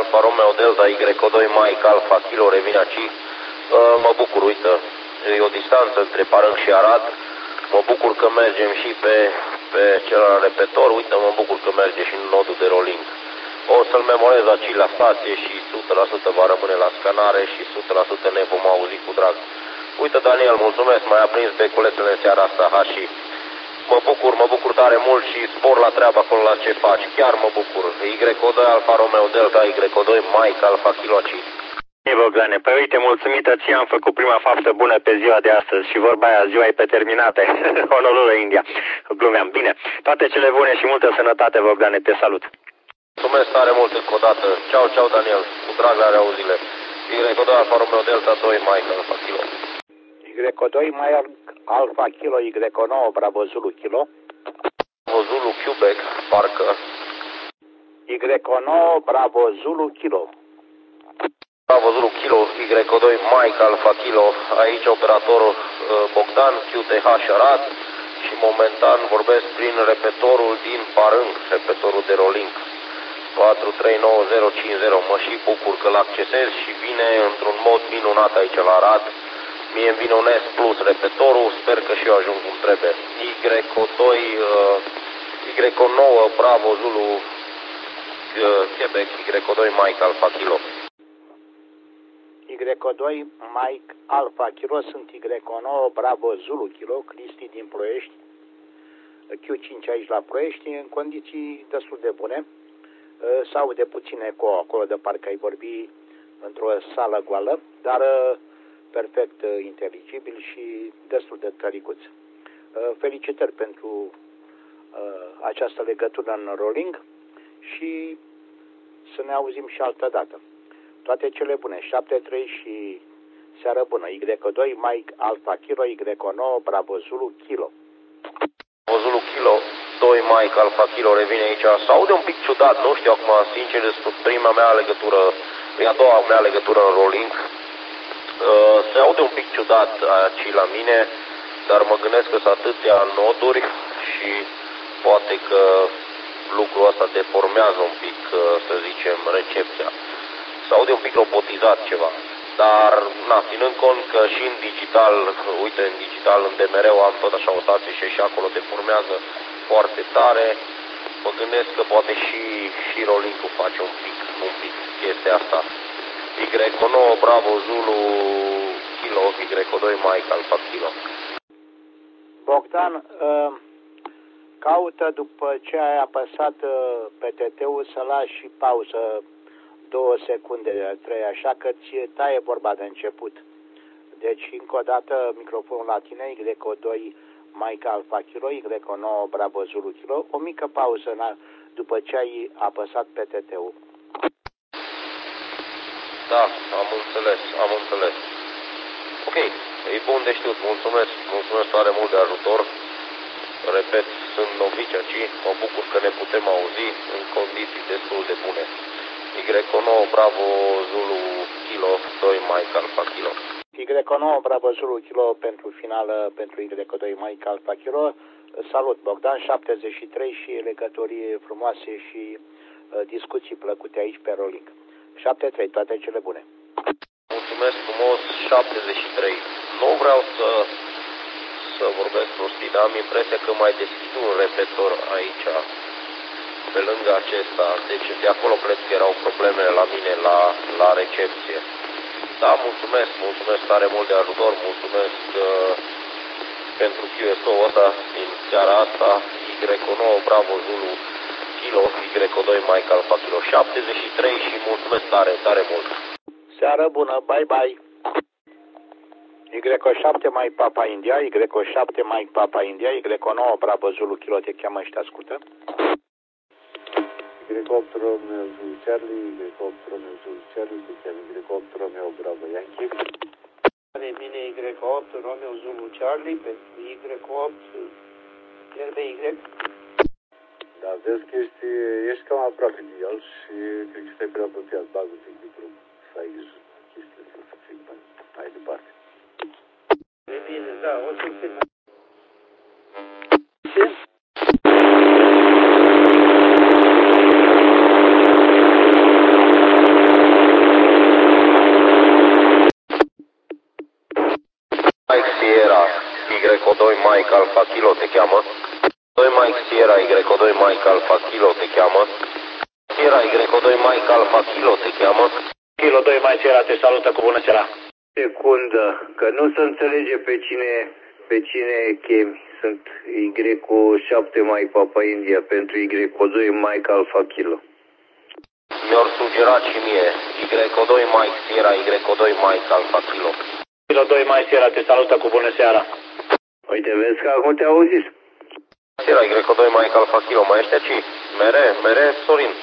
Alfa Romeo Delta Y2 Mike Alfa Kilo revine aici. Mă bucur, uite, e o distanță între Parâng și Arad. Mă bucur că mergem și pe celălalt repetor. Uite, mă bucur că merge și în nodul de rolling. O să-l memorez aici la stație și 100% va rămâne la scanare și 100% ne vom auzi cu drag. Uite, Daniel, mulțumesc, m-ai aprins beculețele în seara asta, Hashi. Mă bucur tare mult și spor la treabă acolo la ce faci. Chiar mă bucur. Y2 Alfa Romeo Delta Y2 Mike Alfa Kilo aici. Ei, Bogdane, păi uite, mulțumită ție am făcut prima faptă bună pe ziua de astăzi și vorba aia, ziua e pe terminate. Honolulu, India. Glumeam. Bine, toate cele bune și multă sănătate, Bogdane, te salut. Mulțumesc tare mult încă o dată. Ceau, ceau, Daniel. Cu drag la reauzile. Y2 Alfa Romeo Delta 2 Mike Alfa Kilo. Y2 Mike Alfa Kilo Y9 Bravo Zulu Kilo. Bravo Zulu Quebec, parcă. Y9 Bravo Zulu Kilo. Bravo Zulu Kilo, Y2 Mike Alfa Kilo. Aici operatorul Bogdan, QTH Arad. Și momentan vorbesc prin repetorul din Parâng, repetorul de rolling. 439050. Mă și bucur că l-accesez și vine într-un mod minunat aici la Arad. Mie îmi vine un S plus repetorul, sper că și eu ajung cum trebuie. Y9 Bravo Zulu Quebec, Y2 Mike Alfa Kilo. Y2 Mike Alfa Kilo, sunt Y9 Bravo Zulu Kilo, Cristi din Ploiești, Q5 aici la Ploiești, în condiții destul de bune. S-aude puțin eco acolo de parcă ai vorbi într-o sală goală, dar perfect inteligibil și destul de tăricuț. Felicitări pentru această legătură în rolling și să ne auzim și altă dată. Toate cele bune, 7-3 și seară bună. Y2 Mike Alfa Kilo, Y9 Bravo Zulu Kilo. Bravo Zulu Kilo, 2 Mike Alfa Kilo revine aici. Se aude un pic ciudat, nu știu acum, sincer, despre prima mea legătură, a doua mea legătură în rolling. Se aude un pic ciudat aici la mine, dar mă gândesc că sunt atâtea noduri și poate că lucrul ăsta deformează un pic, să zicem, recepția. Se aude un pic robotizat ceva, dar ținând cont că și în digital, uite, în digital, în DMR am tot așa o stație și acolo deformează foarte tare, mă gândesc că poate și rolling-ul face un pic chestia asta. Y9 Bravo Zulu Kilo, Y2 Mike Alfa Kilo. Bogdan, caută după ce ai apăsat pe TT-ul să lași pauză 2 secunde, 3, așa că ți taie vorba de început. Deci, încă o dată, microfonul la tine, Y2 Mike Alfa Kilo, Y9 Bravo Zulu Kilo, o mică pauză după ce ai apăsat pe TT-ul. Da, am înțeles. Ok, e bun de știut, mulțumesc tare mult de ajutor. Repet, sunt novici aici, mă bucur că ne putem auzi în condiții destul de bune. Y9 Bravo Zulu Kilo, 2 Mike Alfa Kilo. Y9 Bravo Zulu Kilo pentru finală, pentru Y2 Mike Alfa Kilo. Salut, Bogdan, 73 și legătorii frumoase și discuții plăcute aici pe rolling. 7-3, toate cele bune. Mulțumesc frumos, 73. Nu vreau să vorbesc prostii, dar am impresia că mai deschid un repetor aici, pe lângă acesta. Deci de acolo cred că erau problemele la mine, la recepție. Da, mulțumesc tare mult de ajutor, mulțumesc pentru QSO-ul ăsta din seara asta, Y9 Bravo Zulu Kilo, Y2 Mike Alfa Kilo, 73 și mulțumesc tare mult. Seară bună, bye bye. Y7 Mike Papa India, Y7 Mike Papa India, Y9 Bravo Zulu Kilo te cheamă și te ascultă. Y8 Romeo Zulu Charlie, Y8 Romeo Zulu Charlie, te cheamă Y8 Romeo Bravo Yankee. Revine Y8 Romeo Zulu Charlie pentru Y8 RBY. Da, vezi că ești cam aproape de el și cred că stai prea apropiat, bagă un pic micro, să ai chestiile să fie mai departe. E bine, da, o să fie. 2 Mike Alpha Kilo te cheamă. 2 Mike Sierra Y2 Mike Alpha Kilo te cheamă. Sierra Y2 Mike Alpha Kilo te cheamă. Kilo 2 Mike Sierra te salută cu bună seara. Secundă, că nu se înțelege pe cine chemi. Sunt Y7 Mike Papa India pentru Y2 Mike Alpha Kilo. Mi-au sugerat și mie Y2 Mike Sierra Y2 Mike Alpha Kilo. Kilo 2 Mike Sierra te salută cu bună seara. Uite, vezi că acum te auziți? Sierra Y2 Mike Alpha Kilo, mai ești aici? Mere, Sorin.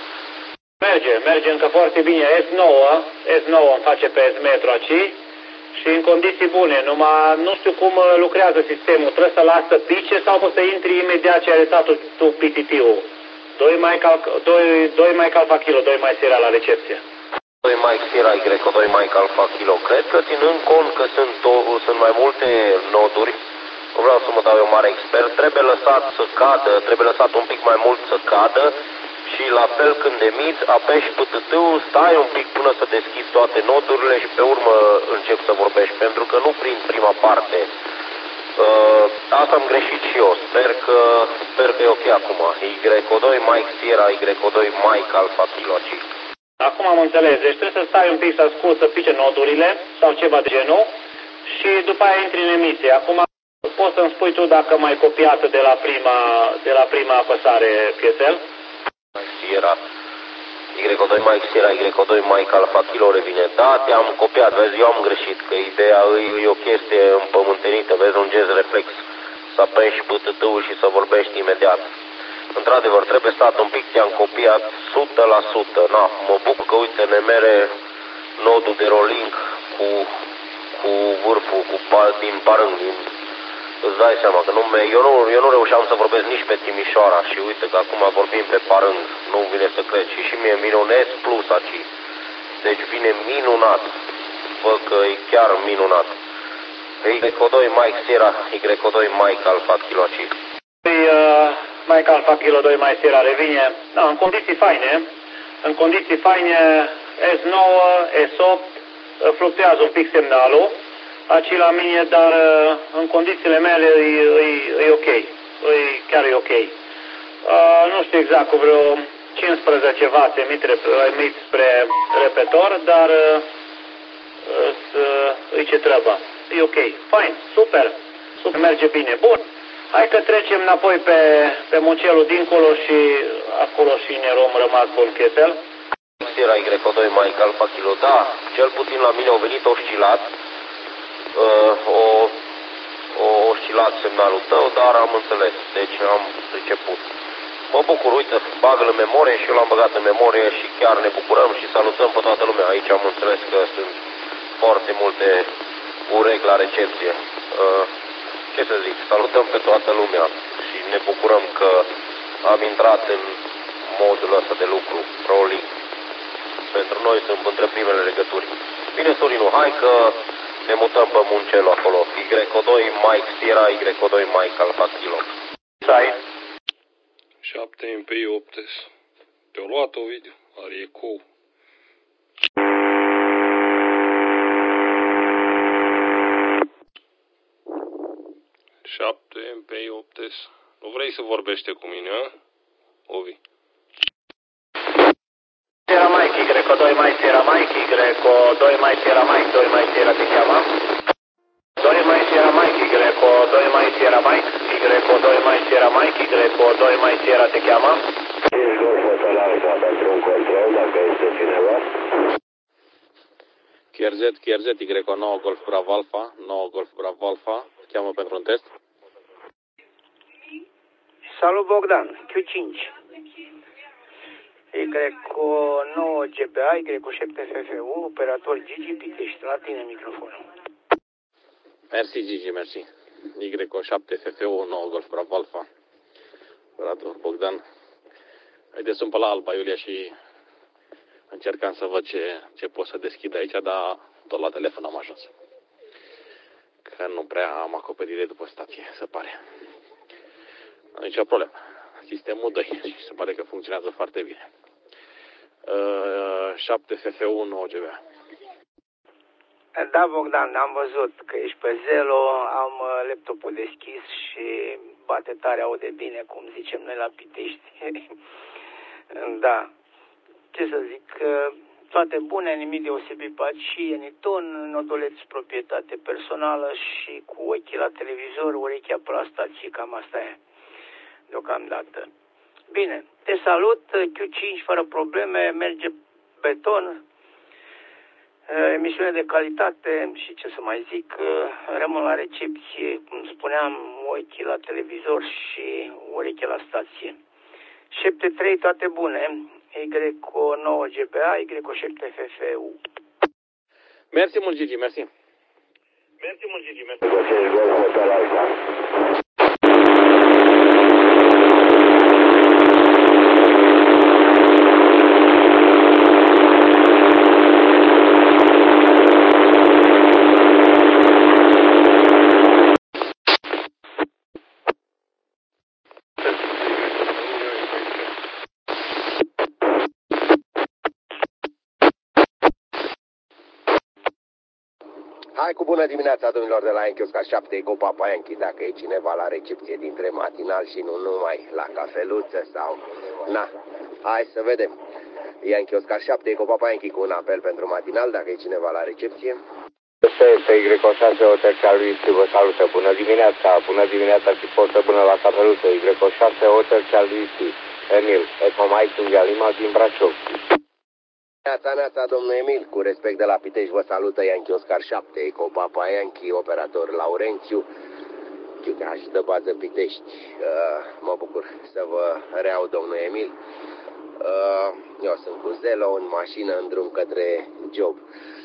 Merge încă foarte bine. S9 îmi face pe S-metru aici și în condiții bune. Numai nu știu cum lucrează sistemul. Trebuie să lasă pice sau poți să intri imediat ce ai arătat tu PTT-ul. 2 Mike Alpha Kilo, 2 Mike Sierra la recepție. 2 Mike Sierra Y2 Mike Alpha Kilo. Cred că ținând cont că sunt mai multe noduri, nu vreau să mă dau eu mare expert, trebuie lăsat să cadă, trebuie lăsat un pic mai mult să cadă și la fel când emiți, apeși PTT-ul, stai un pic până să deschizi toate nodurile și pe urmă începi să vorbești, pentru că nu prind prima parte. Asta am greșit și eu, sper că e ok acum. Y2 Mike Sierra Y2 Mike Alpha Kilo. Acum am înțeles, deci trebuie să stai un pic să asculți să pice nodurile sau ceva de genul și după aia intri în emisie. Acum poți să-mi spui tu dacă m-ai copiat de la prima apăsare, Pietel? Sierra Y2 Mike Sierra Y2 Mike Alpha Kilo revine. Da, te-am copiat, vezi, eu am greșit, că ideea e o chestie împământenită, vezi, un gest reflex, să apeși PTT-ul și să vorbești imediat. Într-adevăr, trebuie stat un pic, te-am copiat 100%. Na, mă bucur că, uite, ne mere nodul de rolling cu vârful, din Parâng, îți dai seama că eu nu reușeam să vorbesc nici pe Timișoara și uite că acum vorbim pe Parâng, nu vine să cred. Și mie îmi vine un S plus aici. Deci vine minunat. Văd că e chiar minunat. Y2 Mike Sierra, Y2 Mike Alpha Kilo aici. Mike Alpha Kilo 2 Mike Sierra revine. Da, în condiții faine, S9, S8, fluctuează un pic semnalul. Aici la mine, dar în condițiile mele e ok. Chiar e ok. Nu știu exact, cu vreo 15 W emit spre repetor, dar e ce treaba. E ok. Fine, super, merge bine. Bun. Hai că trecem înapoi pe Mucelul dincolo și acolo și ne rom rămas bun Chetel. Sierra Y2 Mike Alpha Kilo, da, cel puțin la mine au venit oscilat. Oscilat semnalul tău, dar am înțeles, deci am priceput. Mă bucur, uite, bagă-l în memorie și eu l-am băgat în memorie și chiar ne bucurăm și salutăm pe toată lumea. Aici am înțeles că sunt foarte multe urechi la recepție. Ce să zic, salutăm pe toată lumea și ne bucurăm că am intrat în modul ăsta de lucru, rolling. Pentru noi sunt între primele legături. Bine, Sorinu, hai că ne mutăm pe Muncelu acolo. Y2 Mike Sierra, Y2 Mike Alpha Kilo. Sai. 7 MP 8. Te-au luat, Ovidiu? Are ecou. MP 8. Nu vrei să vorbește cu mine, a? Ovi. Sierra Mike, Y2 Mike Sierra Mike, Y2 Mike Sierra Mike, 2 Mike Sierra te cheamă. 2 Mike Sierra Mike, Y2 Mike Sierra Mike, Y2 Mike Sierra Mike, Y2 Mike Sierra te cheamă. Ești Golf Hotel Alfa pentru un control, dacă este cineva. QRZ, Y9 Golf Bravo Alpha, 9 Golf Bravo Alpha, cheamă pentru un test. Salut Bogdan, Q5. Y9 GPA, Y7 FFU, operator Gigi Pitești, la tine microfonul. Mersi Gigi, mersi. Y7 FFU, 9 Golf Bravo Alpha, operator Bogdan. Haideți sunt pe la Alba Iulia și încercam să văd ce pot să deschid aici, dar tot la telefon am ajuns. Că nu prea am acoperire după stație, se pare. Nu nicio problemă. Sistemul 2 și se pare că funcționează foarte bine. 7 FFU 9 GBA. Da, Bogdan, am văzut că ești pe Zelo, am laptopul deschis și bate tare, aude bine, cum zicem noi la Pitești. Da. Ce să zic, toate bune, nimic deosebit pe aici, Eniton, Nodoleț proprietate personală și cu ochii la televizor, urechea pe la stație, cam asta e deocamdată. Bine, te salut, Q5 fără probleme, merge beton, emisiune de calitate și ce să mai zic, rămân la recepție, cum spuneam, ochii la televizor și ureche la stație. 7-3, toate bune, Y9 GBA, Y7 FFU. Mersi mult, Gigi, mersi. Mersi mult, Gigi, mersi. Hai cu bună dimineața, domnilor, de la Yankee Oscar 7, Eco Papa Yankee, dacă e cineva la recepție dintre matinal și nu numai, la cafeluță sau... Na, hai să vedem. Yankee Oscar 7, Eco Papa Yankee cu un apel pentru matinal, dacă e cineva la recepție. Ăsta este Y6 Hotel Charlie, vă salută. Bună dimineața și portă bună la cafeluță. Y6 Hotel Charlie, Emil, Eco Mike India Lima din Brașov. Neața, domnul Emil, cu respect de la Pitești, vă salută Yankee Oscar 7, Eco Papa Yankee, operator Laurențiu, QTH de bază Pitești. Mă bucur să vă reau, domnul Emil. Eu sunt cu Zelo, în mașină, în drum către job.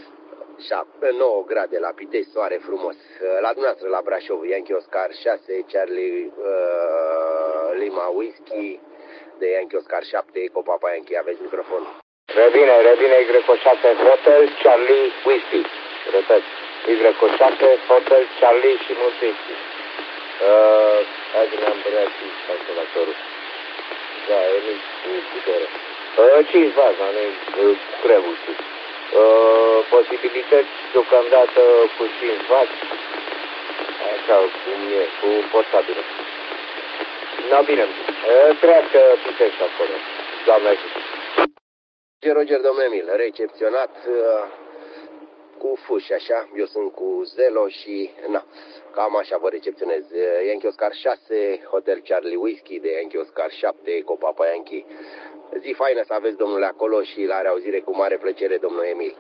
9 grade la Pitești, soare frumos. La dumneavoastră, la Brașov, Yankee Oscar 6, Charlie Lima Whisky, de Yankee Oscar 7, Eco Papa Yankee, aveți microfon. Revine Y6 Hotel Charlie Whisky. Repet, Y6 Hotel Charlie și mult whisky. Azi ne-am băiat și calculatorul. Da, e mic cu putere. 5 faza, nu trebuie și. Posibilități deocamdată cu 5 fazi. Așa cum e, cu portabilă. Na bine, treacă Pitești acolo. Doamne ajută. Roger, domnul Emil, recepționat cu fuși, așa, eu sunt cu Zelo și, na, cam așa vă recepționez. Yankee Oscar 6, Hotel Charlie Whisky, de Yankee Oscar 7, Eco Papa Yankee. Zi faină să aveți, domnule, acolo și la reauzire cu mare plăcere, domnul Emil.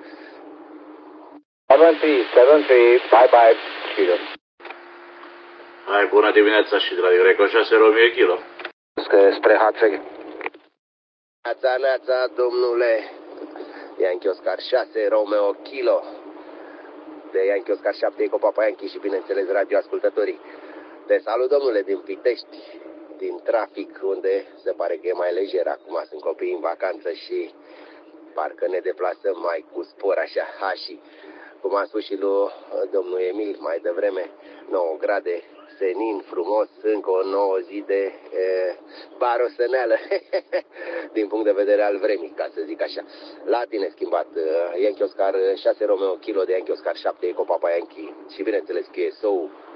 7-3, bye, cheers. Hai, bună dimineața și de la Y6 Romeo Kilo. Spre Hațeg. Neața, domnule, Yankee Oscar 6, Romeo Kilo, de Yankee Oscar 7, Eco Papa Yankee și, bineînțeles, radioascultătorii. Te salut, domnule, din Pitești, din trafic, unde se pare că e mai lejer. Acum sunt copii în vacanță și parcă ne deplasăm mai cu spor, așa, și, cum a spus și lui domnul Emil mai devreme, 9 grade, senin, frumos, încă o nouă zi de barosăneală, din punct de vedere al vremii, ca să zic așa. La tine schimbat, Yankee Oscar 6 Romeo Kilo, de Yankee Oscar 7, Eco Papa Yankee și, bineînțeles, QSO